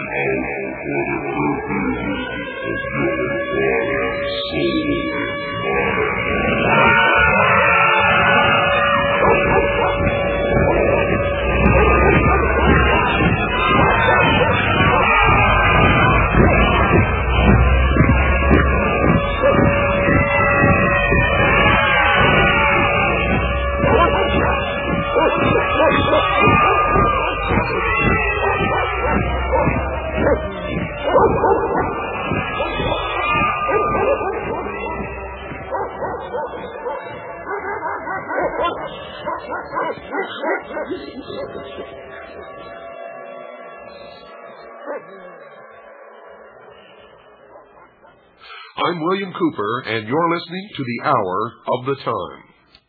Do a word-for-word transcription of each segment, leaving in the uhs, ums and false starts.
I'm William Cooper, and you're listening to the Hour of the Time.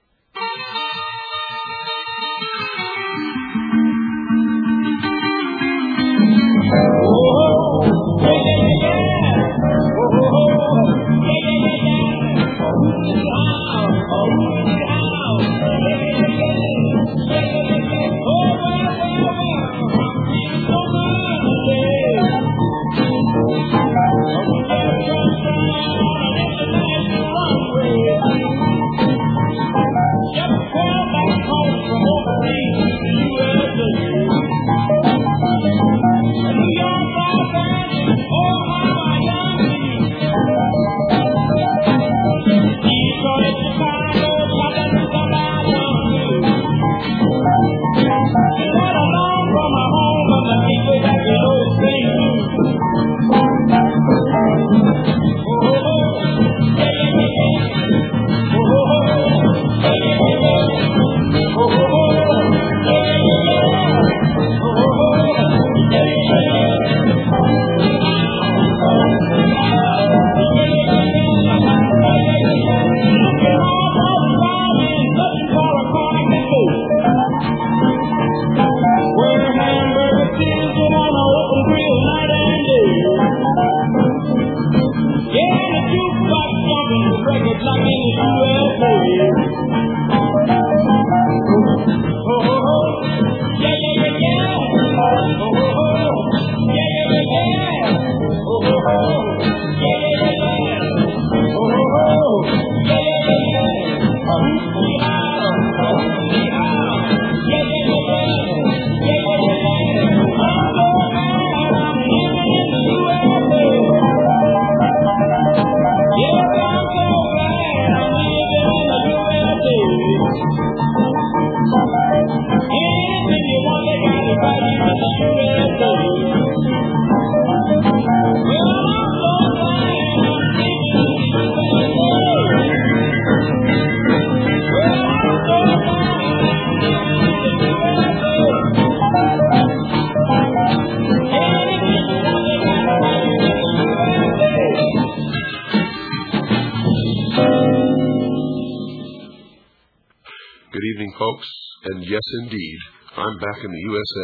Folks, and yes, indeed, I'm back in the U S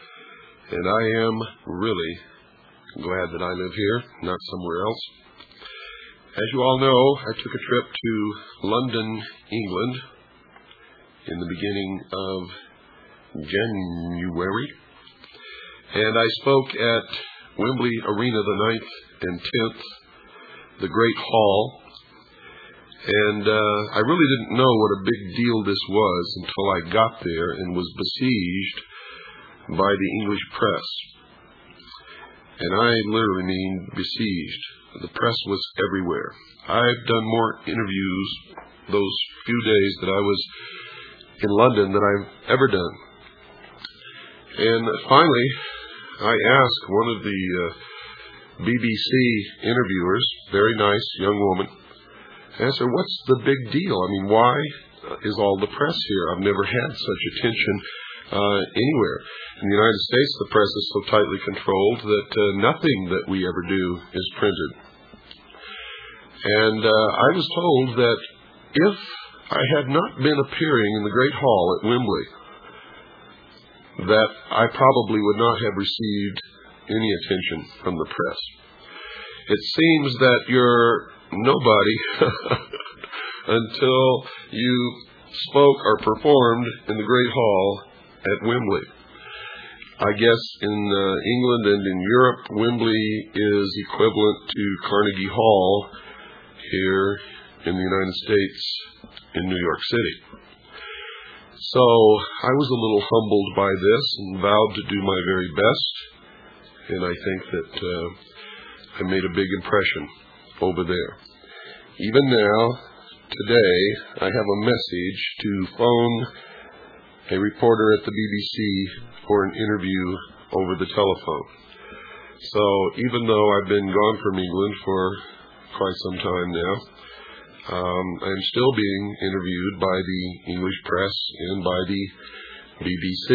A, and I am really glad that I live here, not somewhere else. As you all know, I took a trip to London, England, in the beginning of January, and I spoke at Wembley Arena the ninth and tenth, the Great Hall. And uh, I really didn't know what a big deal this was until I got there and was besieged by the English press. And I literally mean besieged. The press was everywhere. I've done more interviews those few days that I was in London than I've ever done. And finally, I asked one of the uh, B B C interviewers, very nice young woman, I asked her, what's the big deal? I mean, why is all the press here? I've never had such attention uh, anywhere. In the United States, the press is so tightly controlled that uh, nothing that we ever do is printed. And uh, I was told that if I had not been appearing in the Great Hall at Wembley, that I probably would not have received any attention from the press. It seems that you're nobody until you spoke or performed in the Great Hall at Wembley. I guess in uh, England and in Europe, Wembley is equivalent to Carnegie Hall here in the United States in New York City. So I was a little humbled by this and vowed to do my very best, and I think that uh, I made a big impression over there. Even now, today, I have a message to phone a reporter at the B B C for an interview over the telephone. So even though I've been gone from England for quite some time now, um, I'm still being interviewed by the English press and by the B B C.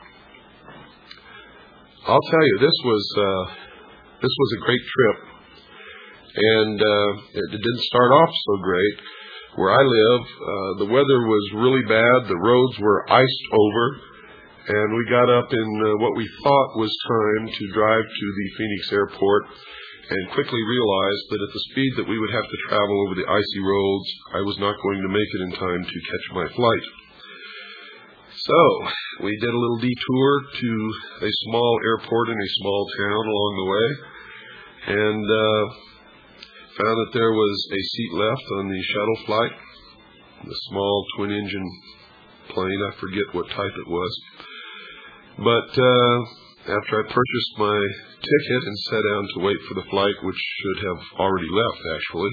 I'll tell you, this was uh, this was a great trip, and uh, it didn't start off so great. Where I live, uh, the weather was really bad. The roads were iced over, and we got up in uh, what we thought was time to drive to the Phoenix airport, and quickly realized that at the speed that we would have to travel over the icy roads, I was not going to make it in time to catch my flight. So we did a little detour to a small airport in a small town along the way, and uh, found that there was a seat left on the shuttle flight, the small twin-engine plane. I forget what type it was. But uh, after I purchased my ticket and sat down to wait for the flight, which should have already left, actually,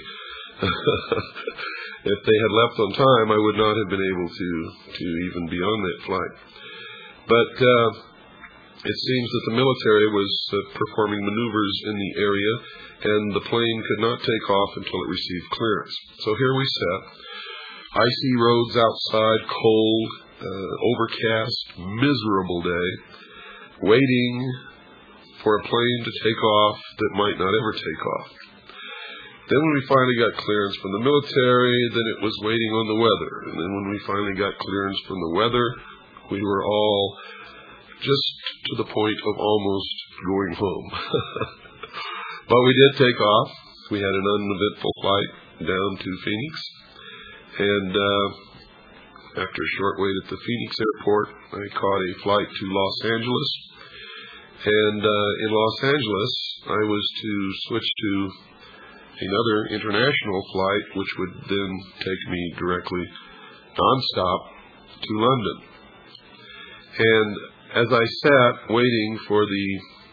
if they had left on time, I would not have been able to, to even be on that flight. But uh, it seems that the military was uh, performing maneuvers in the area, and the plane could not take off until it received clearance. So here we sat, icy roads outside, cold, uh, overcast, miserable day, waiting for a plane to take off that might not ever take off. Then when we finally got clearance from the military, then it was waiting on the weather. And then when we finally got clearance from the weather, we were all just to the point of almost going home. But we did take off. We had an uneventful flight down to Phoenix. And uh, after a short wait at the Phoenix airport, I caught a flight to Los Angeles. And uh, in Los Angeles, I was to switch to another international flight, which would then take me directly nonstop to London. And as I sat waiting for the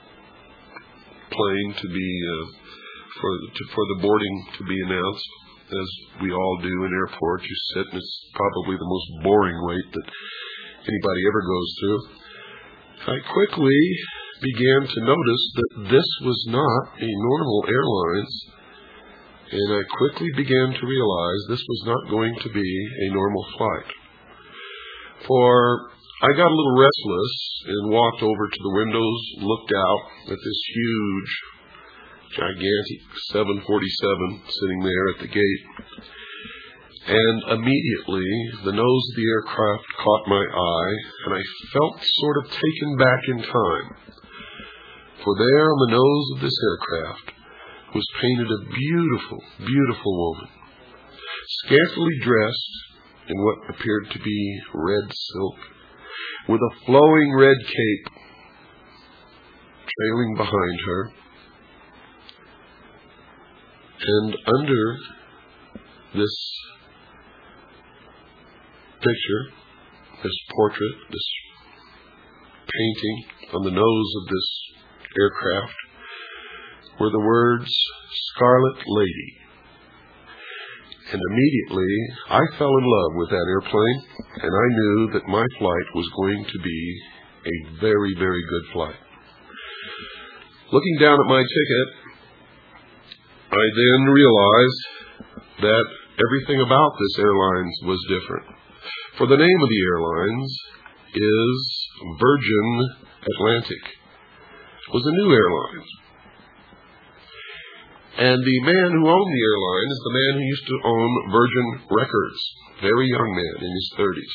plane to be uh, for to, for the boarding to be announced, as we all do in airports, you sit, and it's probably the most boring wait that anybody ever goes through. I quickly began to notice that this was not a normal airlines, and I quickly began to realize this was not going to be a normal flight. For I got a little restless and walked over to the windows, looked out at this huge, gigantic seven forty-seven sitting there at the gate, and immediately the nose of the aircraft caught my eye, and I felt sort of taken back in time. For there on the nose of this aircraft was painted a beautiful, beautiful woman, scantily dressed in what appeared to be red silk, with a flowing red cape trailing behind her. And under this picture, this portrait, this painting on the nose of this aircraft, were the words, "Scarlet Lady." And immediately, I fell in love with that airplane, and I knew that my flight was going to be a very, very good flight. Looking down at my ticket, I then realized that everything about this airlines was different. For the name of the airlines is Virgin Atlantic. It was a new airline. And the man who owned the airline is the man who used to own Virgin Records. Very young man in his thirties.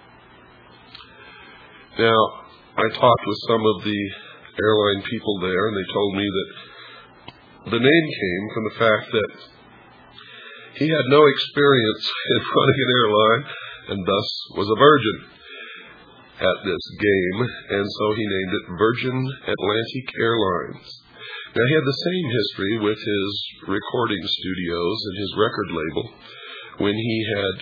Now, I talked with some of the airline people there, and they told me that the name came from the fact that he had no experience in running an airline, and thus was a virgin. at this game, and so he named it Virgin Atlantic Airlines. Now, he had the same history with his recording studios and his record label when he had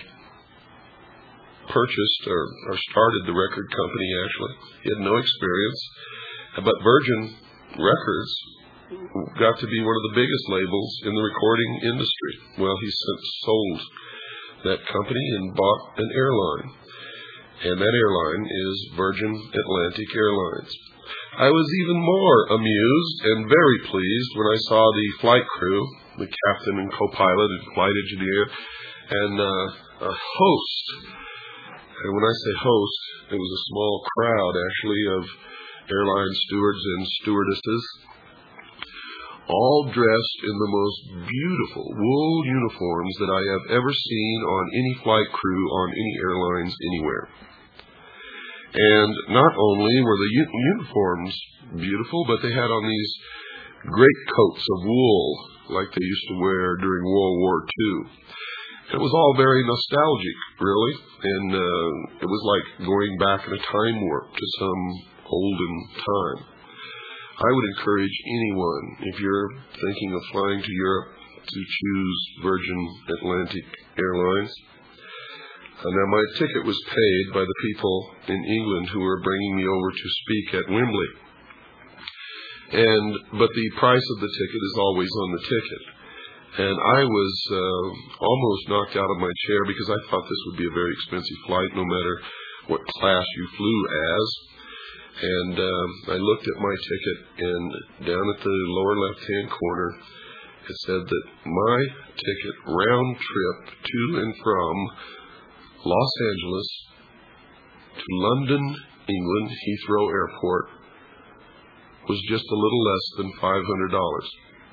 purchased or, or started the record company, actually. He had no experience, but Virgin Records got to be one of the biggest labels in the recording industry. Well, he since sold that company and bought an airline, and that airline is Virgin Atlantic Airlines. I was even more amused and very pleased when I saw the flight crew, the captain and co-pilot and flight engineer, and uh, a host. And when I say host, it was a small crowd, actually, of airline stewards and stewardesses, all dressed in the most beautiful wool uniforms that I have ever seen on any flight crew on any airlines anywhere. And not only were the u- uniforms beautiful, but they had on these great coats of wool like they used to wear during World War Two. It was all very nostalgic, really, and uh, it was like going back in a time warp to some olden time. I would encourage anyone, if you're thinking of flying to Europe, to choose Virgin Atlantic Airlines. Uh, now, my ticket was paid by the people in England who were bringing me over to speak at Wembley. And but the price of the ticket is always on the ticket. And I was uh, almost knocked out of my chair because I thought this would be a very expensive flight, no matter what class you flew as. And uh, I looked at my ticket, and down at the lower left-hand corner, it said that my ticket round trip to and from Los Angeles to London, England, Heathrow Airport, was just a little less than five hundred dollars.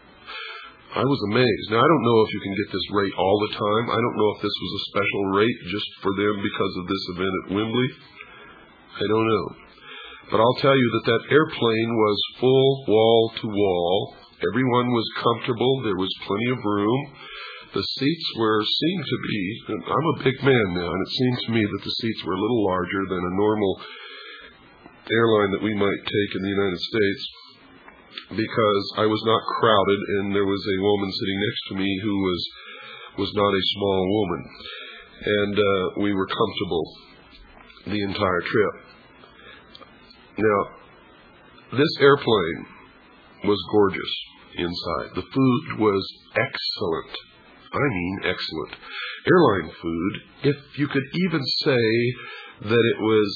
I was amazed. Now, I don't know if you can get this rate all the time. I don't know if this was a special rate just for them because of this event at Wembley. I don't know. But I'll tell you that that airplane was full wall to wall. Everyone was comfortable. There was plenty of room. The seats were, seemed to be, and I'm a big man now, and it seems to me that the seats were a little larger than a normal airline that we might take in the United States, because I was not crowded, and there was a woman sitting next to me who was was not a small woman. And uh, we were comfortable the entire trip. Now, this airplane was gorgeous inside. The food was excellent. I mean excellent. Airline food, if you could even say that it was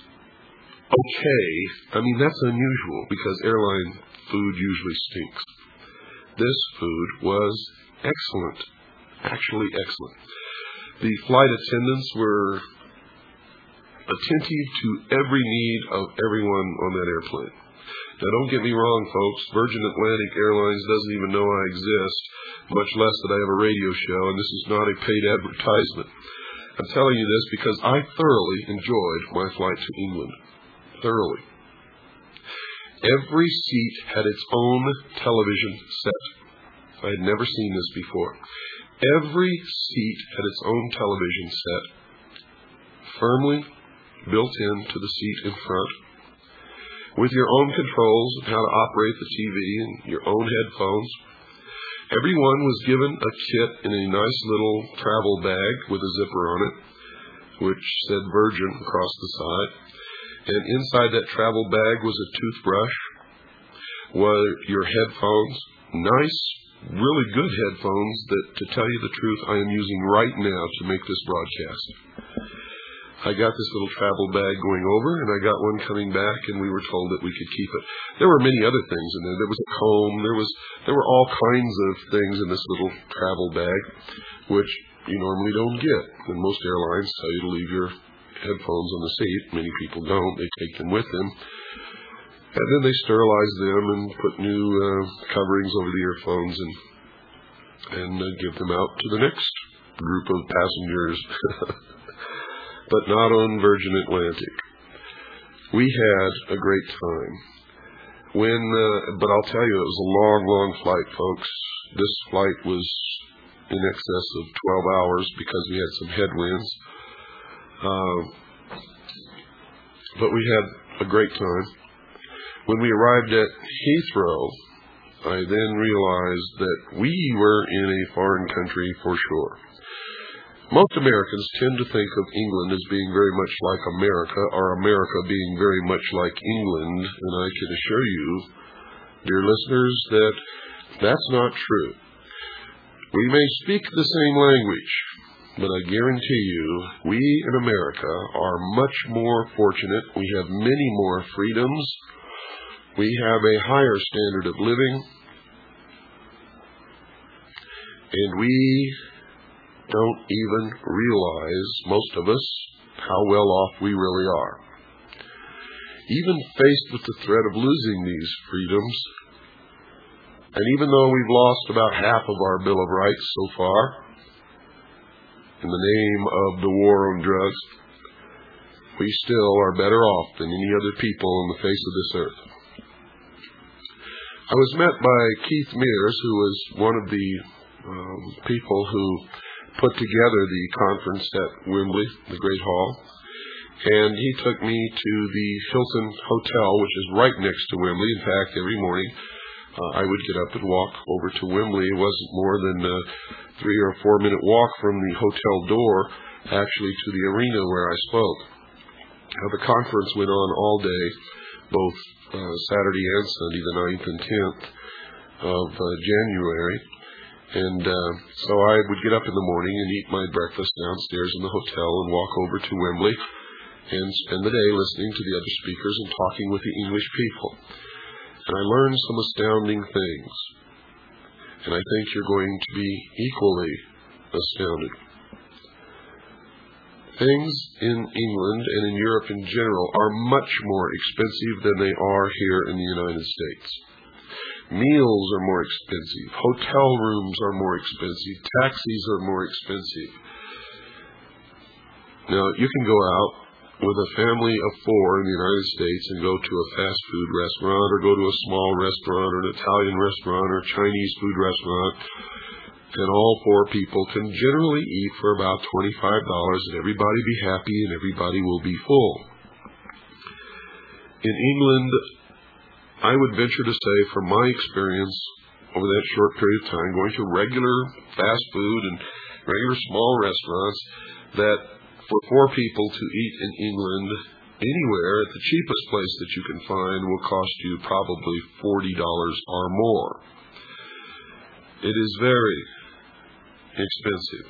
okay, I mean, that's unusual because airline food usually stinks. This food was excellent. Actually excellent. The flight attendants were attentive to every need of everyone on that airplane. Now, don't get me wrong, folks. Virgin Atlantic Airlines doesn't even know I exist, much less that I have a radio show, and this is not a paid advertisement. I'm telling you this because I thoroughly enjoyed my flight to England. Thoroughly. Every seat had its own television set. I had never seen this before. Every seat had its own television set, firmly built into the seat in front, with your own controls of how to operate the T V and your own headphones. Everyone was given a kit in a nice little travel bag with a zipper on it, which said Virgin across the side. And inside that travel bag was a toothbrush, was your headphones, nice, really good headphones that, to tell you the truth, I am using right now to make this broadcast. I got this little travel bag going over, and I got one coming back, and we were told that we could keep it. There were many other things in there. There was a comb. There was there were all kinds of things in this little travel bag, which you normally don't get. And most airlines tell you to leave your headphones on the seat. Many people don't. They take them with them. And then they sterilize them and put new uh, coverings over the earphones and, and uh, give them out to the next group of passengers. But not on Virgin Atlantic. We had a great time. When, uh, but I'll tell you, it was a long, long flight, folks. This flight was in excess of twelve hours because we had some headwinds. Uh, but we had a great time. When we arrived at Heathrow, I then realized that we were in a foreign country for sure. Most Americans tend to think of England as being very much like America, or America being very much like England, and I can assure you, dear listeners, that that's not true. We may speak the same language, but I guarantee you, we in America are much more fortunate. We have many more freedoms. We have a higher standard of living, and we don't even realize, most of us, how well off we really are. Even faced with the threat of losing these freedoms, and even though we've lost about half of our Bill of Rights so far, in the name of the war on drugs, we still are better off than any other people on the face of this earth. I was met by Keith Mears, who was one of the um, people who put together the conference at Wembley, the Great Hall, and he took me to the Hilton Hotel, which is right next to Wembley. In fact, every morning uh, I would get up and walk over to Wembley. It wasn't more than a three or four minute walk from the hotel door, actually, to the arena where I spoke. Uh, the conference went on all day, both uh, Saturday and Sunday, the ninth and tenth of uh, January. And uh, so I would get up in the morning and eat my breakfast downstairs in the hotel and walk over to Wembley and spend the day listening to the other speakers and talking with the English people. And I learned some astounding things. And I think you're going to be equally astounded. Things in England and in Europe in general are much more expensive than they are here in the United States. Meals are more expensive. Hotel rooms are more expensive. Taxis are more expensive. Now, you can go out with a family of four in the United States and go to a fast food restaurant or go to a small restaurant or an Italian restaurant or a Chinese food restaurant, and all four people can generally eat for about twenty-five dollars and everybody be happy and everybody will be full. In England, I would venture to say, from my experience over that short period of time, going to regular fast food and regular small restaurants, that for four people to eat in England anywhere at the cheapest place that you can find will cost you probably forty dollars or more. It is very expensive.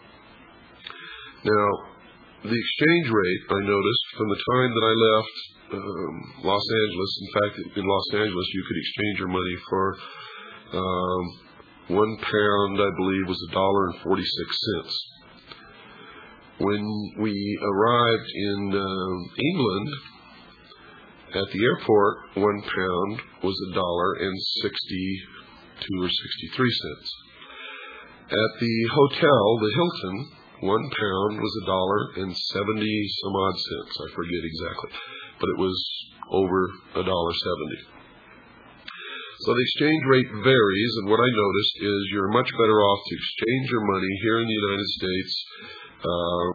Now, the exchange rate, I noticed, from the time that I left Um, Los Angeles. In fact, in Los Angeles, you could exchange your money for um, one pound, I believe, was a dollar and forty-six cents. When we arrived in um, England, at the airport, one pound was a dollar and sixty-two or sixty-three cents. At the hotel, the Hilton, one pound was a dollar and seventy some odd cents. I forget exactly. But it was over a dollar seventy. So the exchange rate varies, and what I noticed is you're much better off to exchange your money here in the United States. Uh,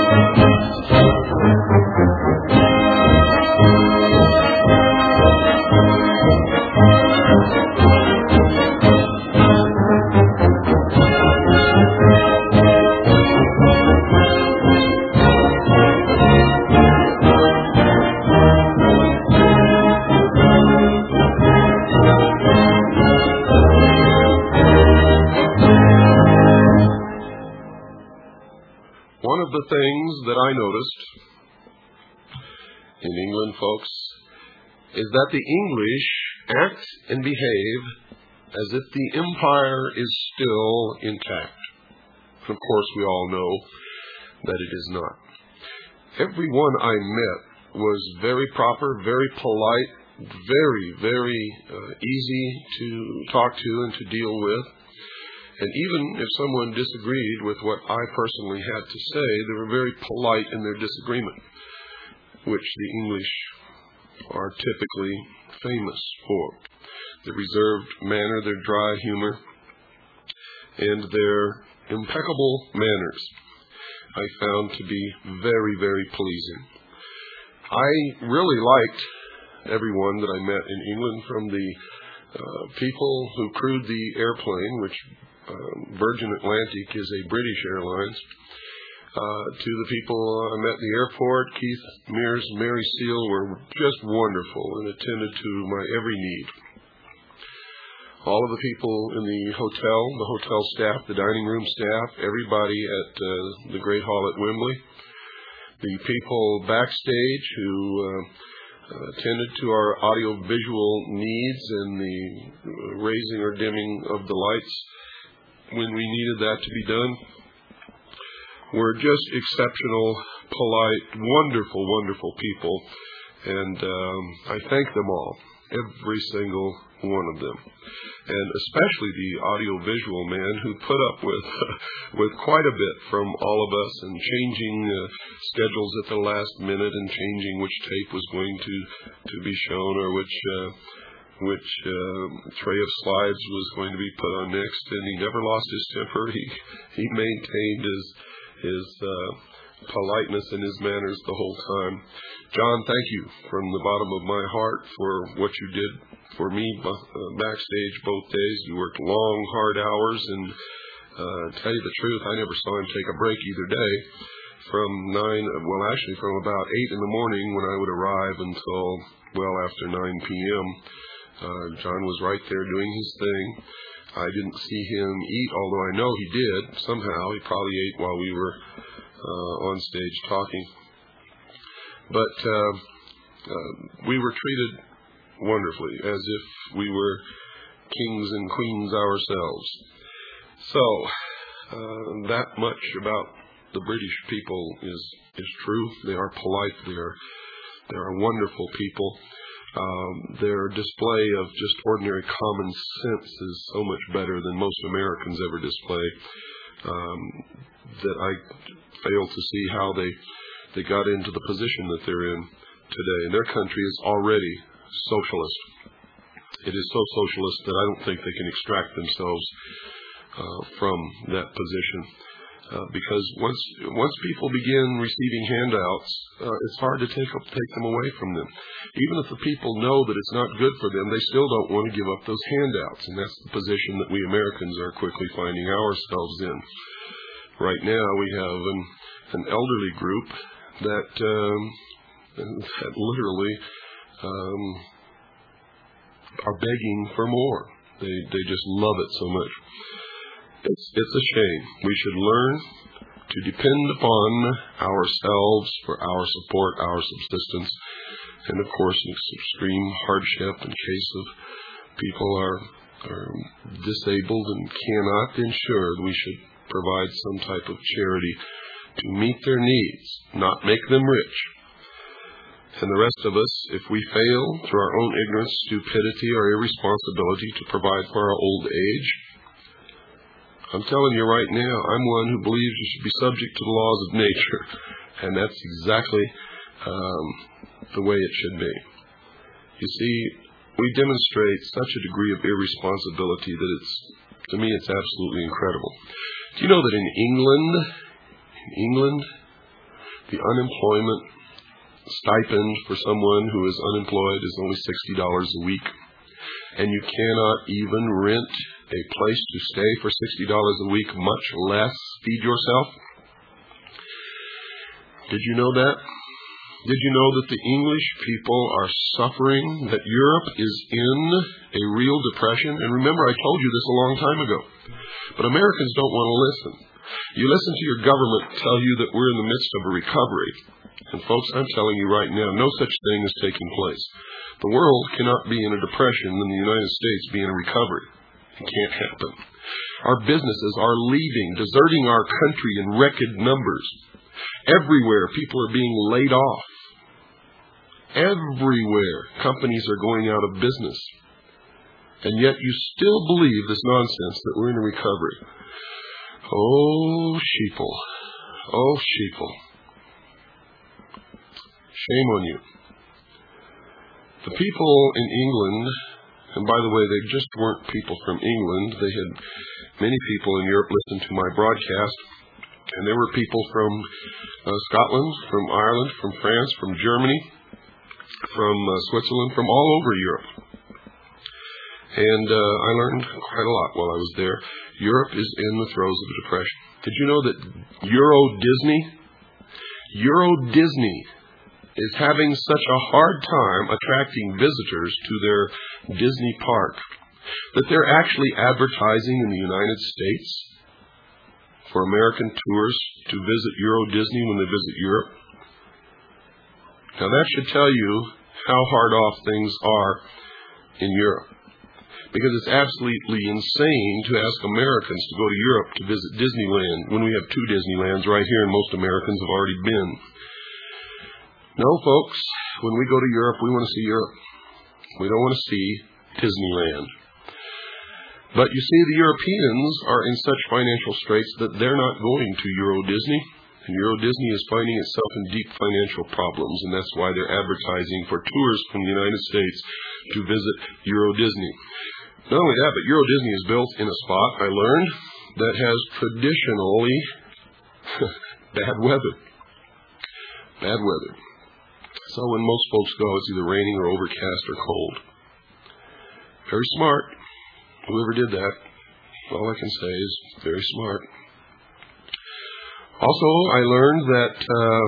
One of the things that I noticed in England, folks, is that the English act and behave as if the empire is still intact. Of course, we all know that it is not. Everyone I met was very proper, very polite, very, very uh, easy to talk to and to deal with. And even if someone disagreed with what I personally had to say, they were very polite in their disagreement, which the English are typically famous for. Their reserved manner, their dry humor, and their impeccable manners I found to be very, very pleasing. I really liked everyone that I met in England, from the uh, people who crewed the airplane, which Uh, Virgin Atlantic is a British Airlines, uh, to the people I met at the airport. Keith Mears and Mary Seal were just wonderful and attended to my every need. All of the people in the hotel, the hotel staff, the dining room staff, everybody at uh, the Great Hall at Wembley, the people backstage who uh, uh, attended to our audio-visual needs and the raising or dimming of the lights when we needed that to be done, were just exceptional, polite, wonderful, wonderful people. And um, I thank them all, every single one of them. And especially the audio-visual man who put up with with quite a bit from all of us, and changing uh, schedules at the last minute, and changing which tape was going to, to be shown, or which uh, which uh, tray of slides was going to be put on next. And he never lost his temper. He he maintained his his uh, politeness and his manners the whole time. John, thank you from the bottom of my heart for what you did for me uh, backstage both days. You worked long, hard hours, and uh, tell you the truth, I never saw him take a break either day. From nine, well, actually from about eight in the morning when I would arrive until well after nine p.m. Uh, John was right there doing his thing. I didn't see him eat, although I know he did somehow. He probably ate while we were uh, on stage talking. But uh, uh, we were treated wonderfully, as if we were kings and queens ourselves. So uh, that much about the British people is is true. They are polite. They are they are wonderful people. Um, their display of just ordinary common sense is so much better than most Americans ever display, um, that I fail to see how they they got into the position that they're in today. And their country is already socialist. It is so socialist that I don't think they can extract themselves uh, from that position. Uh, because once once people begin receiving handouts, uh, it's hard to take up, take them away from them. Even if the people know that it's not good for them, they still don't want to give up those handouts, and that's the position that we Americans are quickly finding ourselves in. Right now, we have an, an elderly group that, um, that literally um, are begging for more. They they just love it so much. It's, it's a shame. We should learn to depend upon ourselves for our support, our subsistence, and of course, in extreme hardship, in case of people are, are disabled and cannot insure, we should provide some type of charity to meet their needs, not make them rich. And the rest of us, if we fail through our own ignorance, stupidity, or irresponsibility to provide for our old age, I'm telling you right now, I'm one who believes you should be subject to the laws of nature, and that's exactly um, the way it should be. You see, we demonstrate such a degree of irresponsibility that it's, to me, it's absolutely incredible. Do you know that in England, in England, The unemployment stipend for someone who is unemployed is only sixty dollars a week. And you cannot even rent a place to stay for sixty dollars a week, much less feed yourself. Did you know that? Did you know that the English people are suffering, that Europe is in a real depression? And remember, I told you this a long time ago. But Americans don't want to listen. You listen to your government tell you that we're in the midst of a recovery. And folks, I'm telling you right now, no such thing is taking place. The world cannot be in a depression and the United States be in a recovery. It can't happen. Our businesses are leaving, deserting our country in record numbers. Everywhere, people are being laid off. Everywhere, companies are going out of business. And yet you still believe this nonsense that we're in a recovery. Oh, sheeple. Oh, sheeple. Shame on you. The people in England, and by the way, they just weren't people from England. They had many people in Europe listen to my broadcast. And there were people from uh, Scotland, from Ireland, from France, from Germany, from uh, Switzerland, from all over Europe. And uh, I learned quite a lot while I was there. Europe is in the throes of a depression. Did you know that Euro Disney, Euro Disney is having such a hard time attracting visitors to their Disney park that they're actually advertising in the United States for American tourists to visit Euro Disney when they visit Europe? Now that should tell you how hard off things are in Europe. Because it's absolutely insane to ask Americans to go to Europe to visit Disneyland when we have two Disneylands right here and most Americans have already been. No, folks, when we go to Europe, we want to see Europe. We don't want to see Disneyland. But you see, the Europeans are in such financial straits that they're not going to Euro Disney. And Euro Disney is finding itself in deep financial problems, and that's why they're advertising for tourists from the United States to visit Euro Disney. Not only that, but Euro Disney is built in a spot, I learned, that has traditionally bad weather. Bad weather. So when most folks go, it's either raining or overcast or cold. Very smart. Whoever did that, all I can say is very smart. Also, I learned that uh,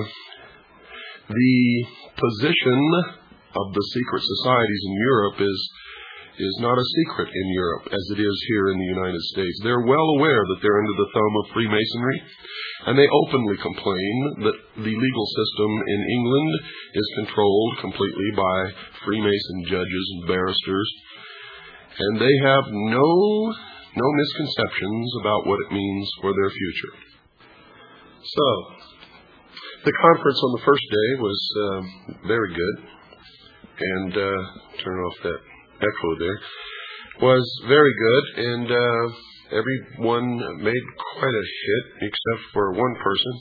the position of the secret societies in Europe is is not a secret in Europe as it is here in the United States. They're well aware that they're under the thumb of Freemasonry, and they openly complain that the legal system in England is controlled completely by Freemason judges and barristers, and they have no no misconceptions about what it means for their future. So, the conference on the first day was uh, very good, and uh, turn off that echo there, was very good, and uh, everyone made quite a hit except for one person.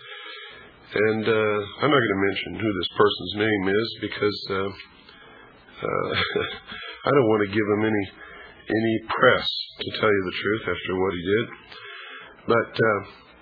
And uh, I'm not going to mention who this person's name is because uh, uh, I don't want to give him any any press, to tell you the truth, after what he did. But uh,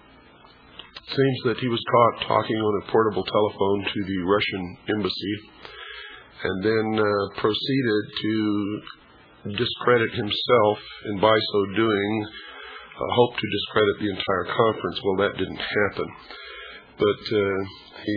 it seems that he was caught talking on a portable telephone to the Russian embassy, and then uh, proceeded to discredit himself, and by so doing, uh, hoped to discredit the entire conference. Well, that didn't happen. But uh, he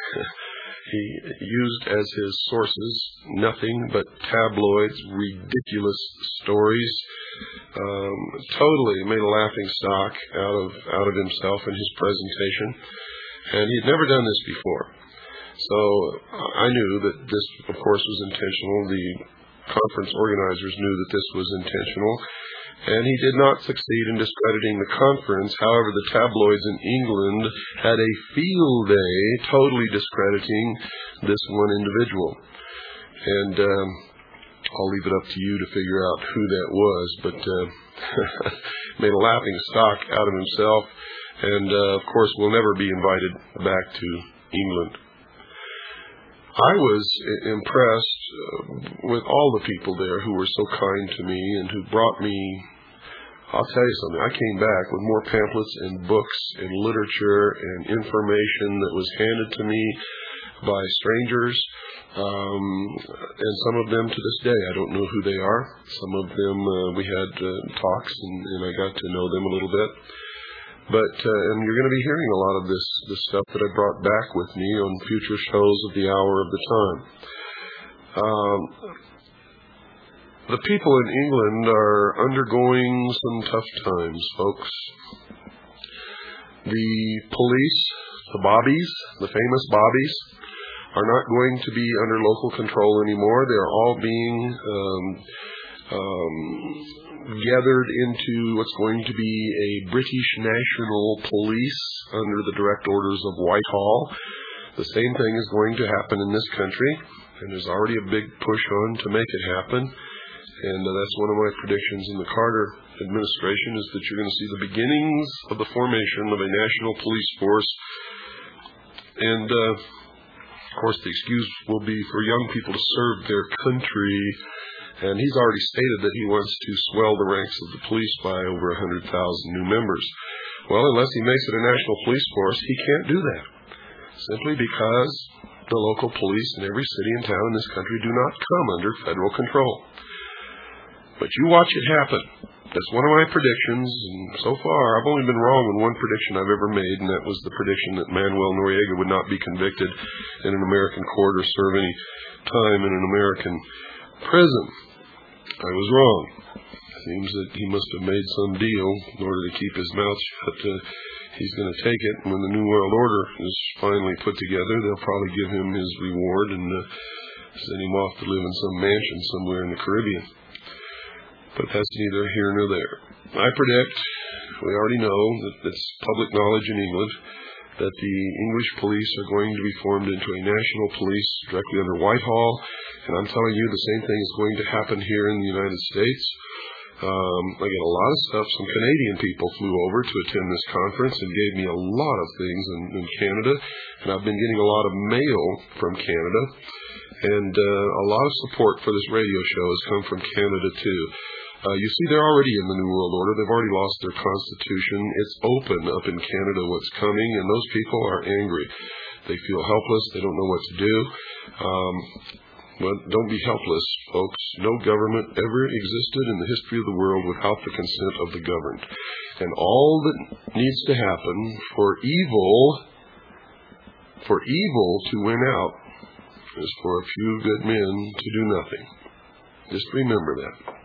he used as his sources nothing but tabloids, ridiculous stories, um, totally made a laughing stock out of out of himself and his presentation. And he'd never done this before. So I knew that this, of course, was intentional. The conference organizers knew that this was intentional. And he did not succeed in discrediting the conference. However, the tabloids in England had a field day totally discrediting this one individual. And um, I'll leave it up to you to figure out who that was. But uh, made a laughing stock out of himself. And, uh, of course, will never be invited back to England. I was impressed uh, with all the people there who were so kind to me and who brought me I'll tell you something. I came back with more pamphlets and books and literature and information that was handed to me by strangers, um, and some of them to this day I don't know who they are. Some of them uh, we had uh, talks, and, and I got to know them a little bit. But uh, and you're going to be hearing a lot of this this stuff that I brought back with me on future shows of the hour of the time. Um, The people in England are undergoing some tough times, folks. The police, the bobbies, the famous bobbies, are not going to be under local control anymore. They're all being um, um, gathered into what's going to be a British National Police under the direct orders of Whitehall. The same thing is going to happen in this country, and there's already a big push on to make it happen. And uh, that's one of my predictions in the Carter administration, is that you're going to see the beginnings of the formation of a national police force. And, uh, of course, the excuse will be for young people to serve their country. And he's already stated that he wants to swell the ranks of the police by over one hundred thousand new members. Well, unless he makes it a national police force, he can't do that, simply because the local police in every city and town in this country do not come under federal control. But you watch it happen. That's one of my predictions, and so far I've only been wrong on one prediction I've ever made, and that was the prediction that Manuel Noriega would not be convicted in an American court or serve any time in an American prison. I was wrong. It seems that he must have made some deal in order to keep his mouth shut. Uh, he's going to take it. When the New World Order is finally put together, they'll probably give him his reward and uh, send him off to live in some mansion somewhere in the Caribbean. But that's neither here nor there. I predict, we already know that it's public knowledge in England, that the English police are going to be formed into a national police directly under Whitehall. And I'm telling you, the same thing is going to happen here in the United States. Um, I get a lot of stuff. Some Canadian people flew over to attend this conference and gave me a lot of things in, in Canada. And I've been getting a lot of mail from Canada. And uh, a lot of support for this radio show has come from Canada, too. Uh, you see, they're already in the New World Order. They've already lost their constitution. It's open up in Canada what's coming, and those people are angry. They feel helpless. They don't know what to do. Um, but don't be helpless, folks. No government ever existed in the history of the world without the consent of the governed. And all that needs to happen for evil, for evil to win out, is for a few good men to do nothing. Just remember that.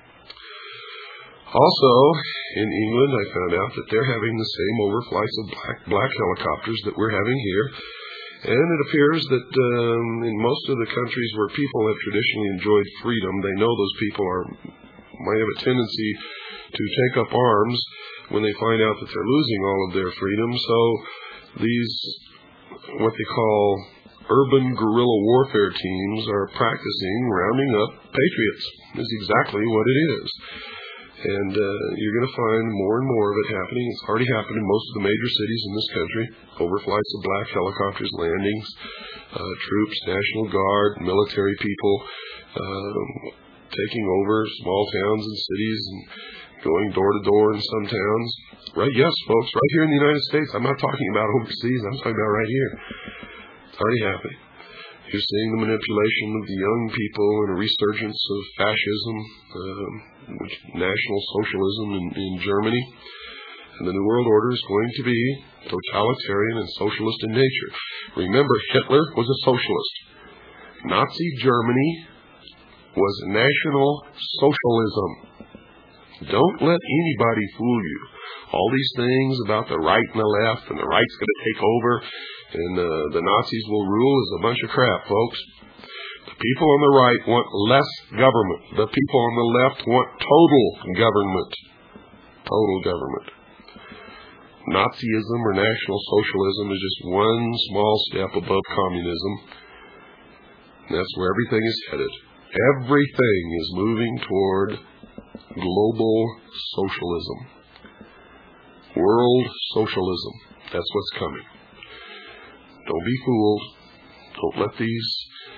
Also, in England, I found out that they're having the same overflights of black, black helicopters that we're having here. And it appears that um, in most of the countries where people have traditionally enjoyed freedom, they know those people are might have a tendency to take up arms when they find out that they're losing all of their freedom. So these, what they call urban guerrilla warfare teams, are practicing rounding up patriots. Is exactly what it is. And uh, you're going to find more and more of it happening. It's already happened in most of the major cities in this country. Overflights of black helicopters, landings, uh, troops, National Guard, military people uh, taking over small towns and cities and going door to door in some towns. Right, yes, folks, right here in the United States. I'm not talking about overseas. I'm talking about right here. It's already happening. You're seeing the manipulation of the young people and a resurgence of fascism, uh, which National Socialism in, in Germany. And the New World Order is going to be totalitarian and socialist in nature. Remember, Hitler was a socialist. Nazi Germany was National Socialism. Don't let anybody fool you. All these things about the right and the left, and the right's going to take over, and uh, the Nazis will rule, is a bunch of crap, folks. The people on the right want less government. The people on the left want total government. Total government. Nazism or National Socialism is just one small step above communism. And that's where everything is headed. Everything is moving toward global socialism. World socialism. That's what's coming. Don't be fooled. Don't let these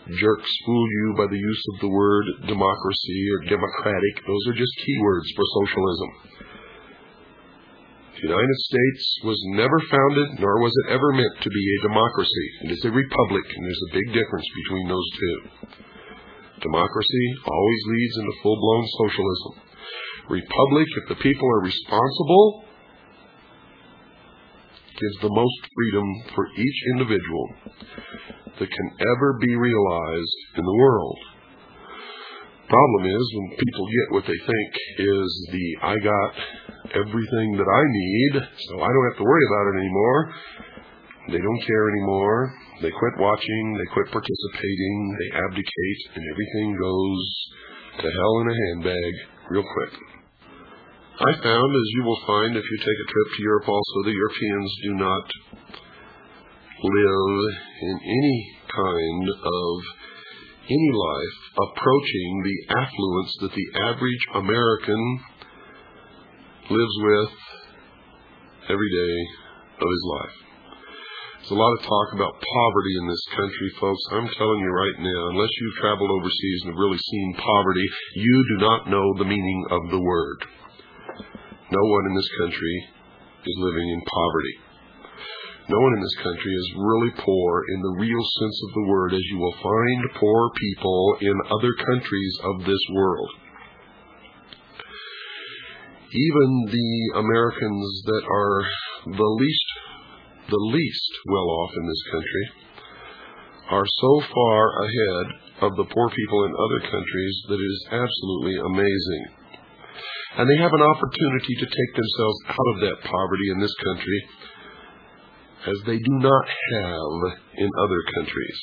jerks fool you by the use of the word democracy or democratic. Those are just keywords for socialism. The United States was never founded, nor was it ever meant to be a democracy. It is a republic, and there's a big difference between those two. Democracy always leads into full-blown socialism. Republic, if the people are responsible, gives the most freedom for each individual that can ever be realized in the world. Problem is, when people get what they think is the I got everything that I need, so I don't have to worry about it anymore, they don't care anymore, they quit watching, they quit participating, they abdicate, and everything goes to hell in a handbag real quick. I found, as you will find if you take a trip to Europe also, the Europeans do not live in any kind of any life approaching the affluence that the average American lives with every day of his life. There's a lot of talk about poverty in this country, folks. I'm telling you right now, unless you've traveled overseas and have really seen poverty, you do not know the meaning of the word. No one in this country is living in poverty. No one in this country is really poor in the real sense of the word, as you will find poor people in other countries of this world. Even the Americans that are the least, the least well off in this country are so far ahead of the poor people in other countries that it is absolutely amazing. And they have an opportunity to take themselves out of that poverty in this country, as they do not have in other countries.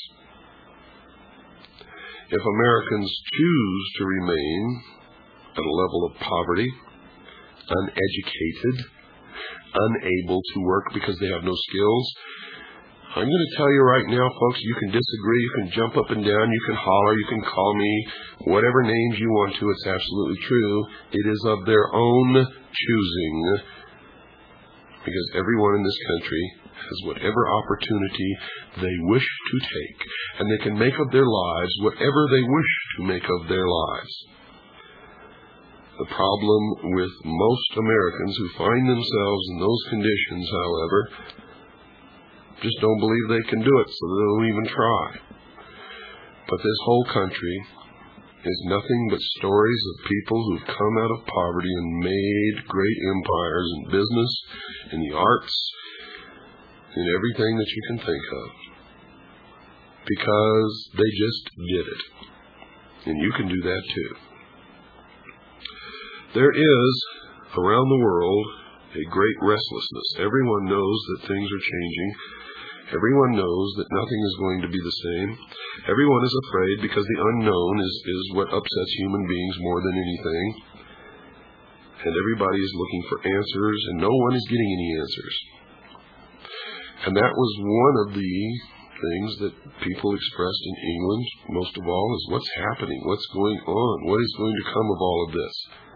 If Americans choose to remain at a level of poverty, uneducated, unable to work because they have no skills, I'm going to tell you right now, folks, you can disagree, you can jump up and down, you can holler, you can call me whatever names you want to. It's absolutely true. It is of their own choosing, because everyone in this country has whatever opportunity they wish to take, and they can make of their lives whatever they wish to make of their lives. The problem with most Americans who find themselves in those conditions, however, just don't believe they can do it, so they don't even try. But this whole country is nothing but stories of people who've come out of poverty and made great empires in business, in the arts, in everything that you can think of, because they just did it. And you can do that too. There is, around the world, a great restlessness. Everyone knows that things are changing. Everyone knows that nothing is going to be the same. Everyone is afraid, because the unknown is, is what upsets human beings more than anything. And everybody is looking for answers, and no one is getting any answers. And that was one of the things that people expressed in England, most of all, is what's happening, what's going on, what is going to come of all of this.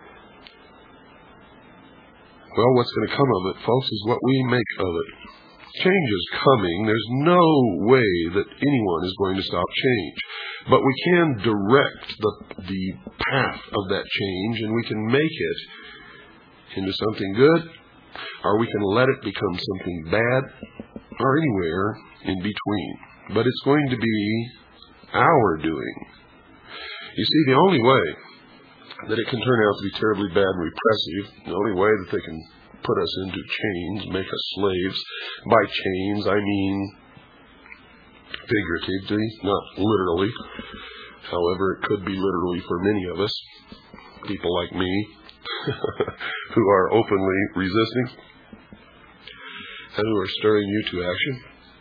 Well, what's going to come of it, folks, is what we make of it. Change is coming. There's no way that anyone is going to stop change. But we can direct the, the path of that change, and we can make it into something good, or we can let it become something bad, or anywhere in between. But it's going to be our doing. You see, the only way that it can turn out to be terribly bad and repressive, the only way that they can put us into chains, make us slaves. By chains, I mean figuratively, not literally. However, it could be literally for many of us, people like me, who are openly resisting and who are stirring you to action.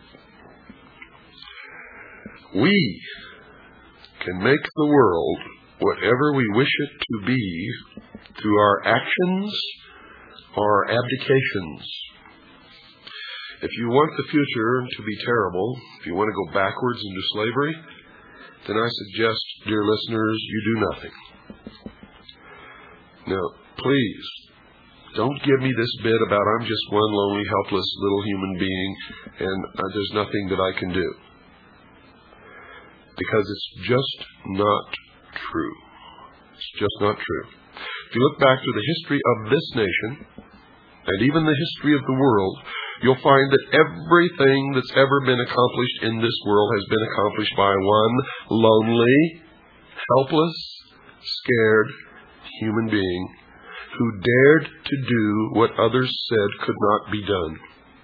We can make the world whatever we wish it to be through our actions or abdications. If you want the future to be terrible, if you want to go backwards into slavery, then I suggest, dear listeners, you do nothing. Now, please, don't give me this bit about I'm just one lonely, helpless little human being and uh, there's nothing that I can do. because it's just not true. It's just not true. If you look back to the history of this nation, and even the history of the world, you'll find that everything that's ever been accomplished in this world has been accomplished by one lonely, helpless, scared human being who dared to do what others said could not be done.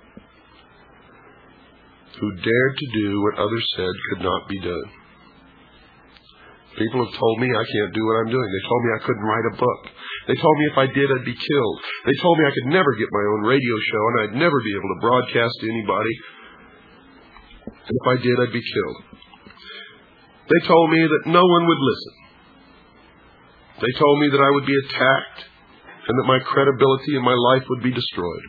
Who dared to do what others said could not be done. People have told me I can't do what I'm doing. They told me I couldn't write a book. They told me if I did, I'd be killed. They told me I could never get my own radio show and I'd never be able to broadcast to anybody. And if I did, I'd be killed. They told me that no one would listen. They told me that I would be attacked and that my credibility and my life would be destroyed.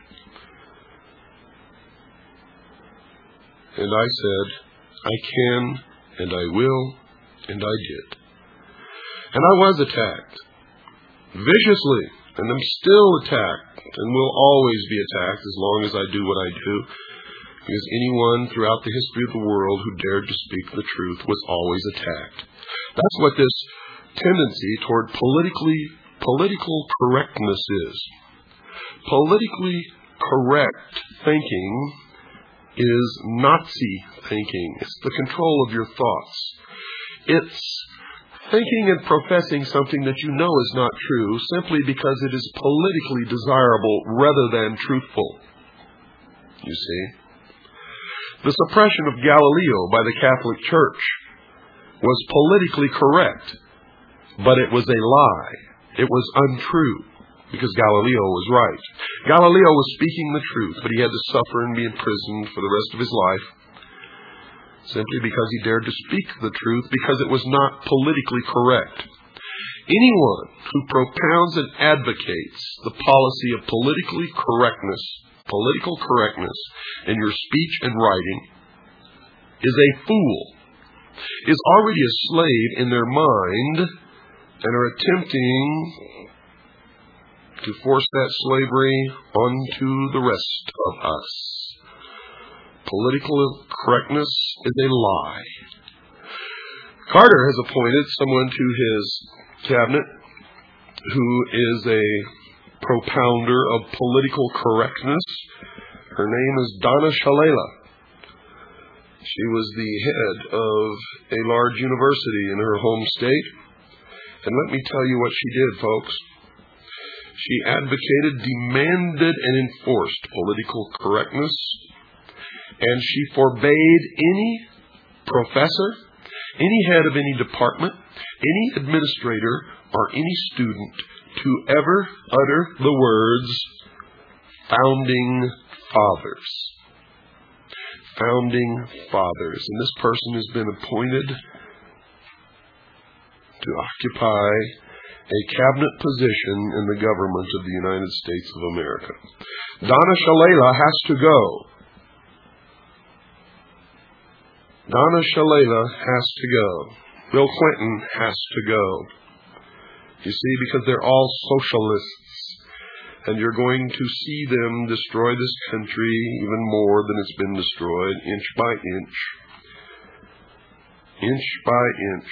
And I said, I can, and I will, and I did. And I was attacked, viciously, and I'm still attacked, and will always be attacked as long as I do what I do, because anyone throughout the history of the world who dared to speak the truth was always attacked. That's what this tendency toward politically political correctness is. Politically correct thinking is Nazi thinking. It's the control of your thoughts. It's thinking and professing something that you know is not true simply because it is politically desirable rather than truthful. You see? The suppression of Galileo by the Catholic Church was politically correct, but it was a lie. It was untrue, because Galileo was right. Galileo was speaking the truth, but he had to suffer and be imprisoned for the rest of his life simply because he dared to speak the truth, because it was not politically correct. Anyone who propounds and advocates the policy of politically correctness, political correctness in your speech and writing is a fool, is already a slave in their mind, and are attempting to force that slavery onto the rest of us. Political correctness is a lie. Carter has appointed someone to his cabinet who is a propounder of political correctness. Her name is Donna Shalala. She was the head of a large university in her home state. And let me tell you what she did, folks. She advocated, demanded, and enforced political correctness. And she forbade any professor, any head of any department, any administrator, or any student to ever utter the words Founding Fathers. Founding Fathers. And this person has been appointed to occupy a cabinet position in the government of the United States of America. Donna Shalala has to go. Donna Shalala has to go. Bill Clinton has to go. You see, because they're all socialists, and you're going to see them destroy this country even more than it's been destroyed, inch by inch. Inch by inch.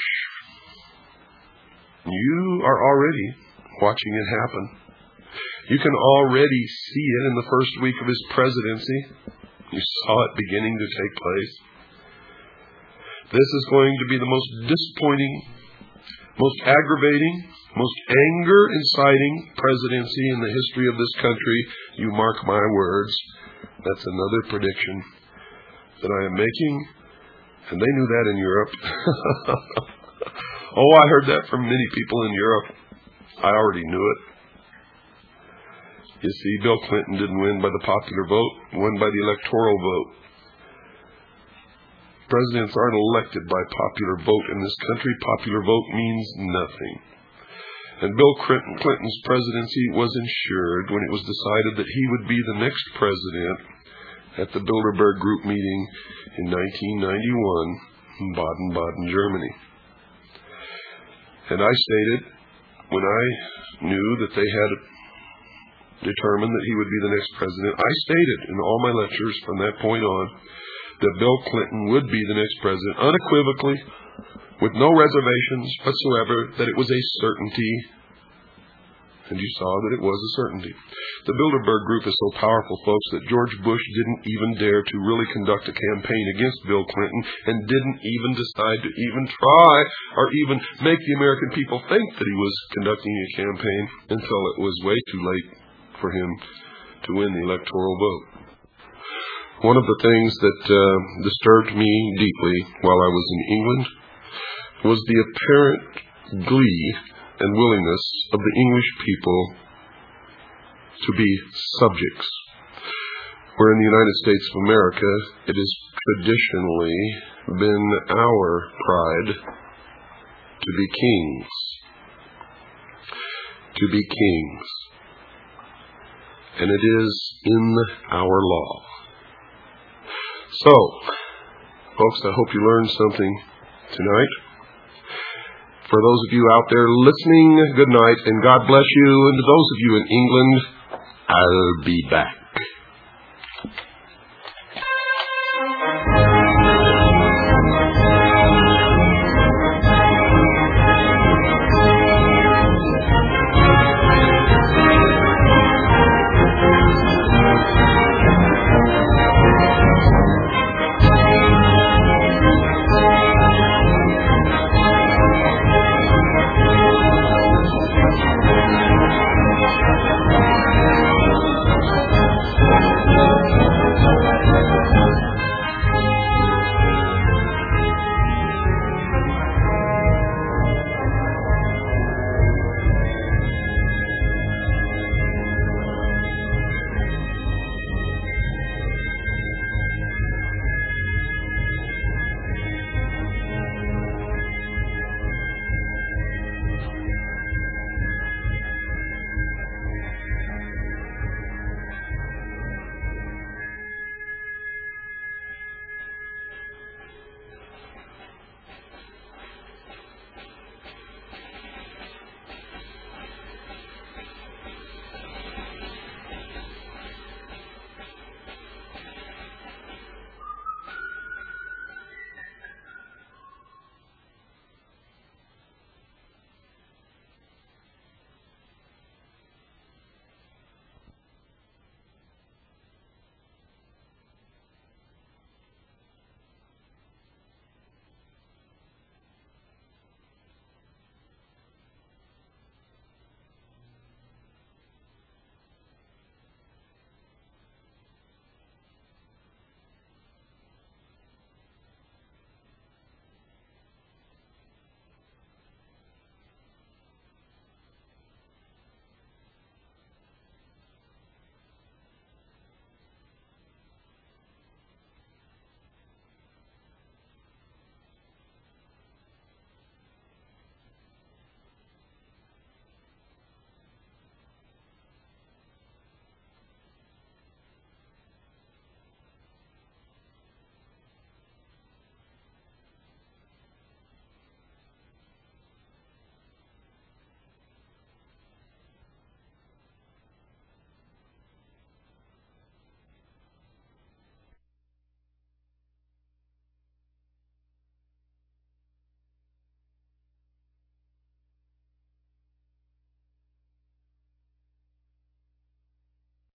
You are already watching it happen. You can already see it in the first week of his presidency. You saw it beginning to take place. This is going to be the most disappointing, most aggravating, most anger-inciting presidency in the history of this country. You mark my words. That's another prediction that I am making. And they knew that in Europe. Oh, I heard that from many people in Europe. I already knew it. You see, Bill Clinton didn't win by the popular vote, won by the electoral vote. Presidents aren't elected by popular vote in this country. Popular vote means nothing. And Bill Clinton's presidency was ensured when it was decided that he would be the next president at the Bilderberg Group meeting in nineteen ninety-one in Baden-Baden, Germany. And I stated, when I knew that they had determined that he would be the next president, I stated in all my lectures from that point on that Bill Clinton would be the next president, unequivocally, with no reservations whatsoever that it was a certainty. And you saw that it was a certainty. The Bilderberg Group is so powerful, folks, that George Bush didn't even dare to really conduct a campaign against Bill Clinton and didn't even decide to even try or even make the American people think that he was conducting a campaign until it was way too late for him to win the electoral vote. One of the things that uh, disturbed me deeply while I was in England was the apparent glee and willingness of the English people to be subjects, where in the United States of America it has traditionally been our pride to be kings. To be kings. And it is in our law. So, folks, I hope you learned something tonight. For those of you out there listening, good night and God bless you. And to those of you in England, I'll be back.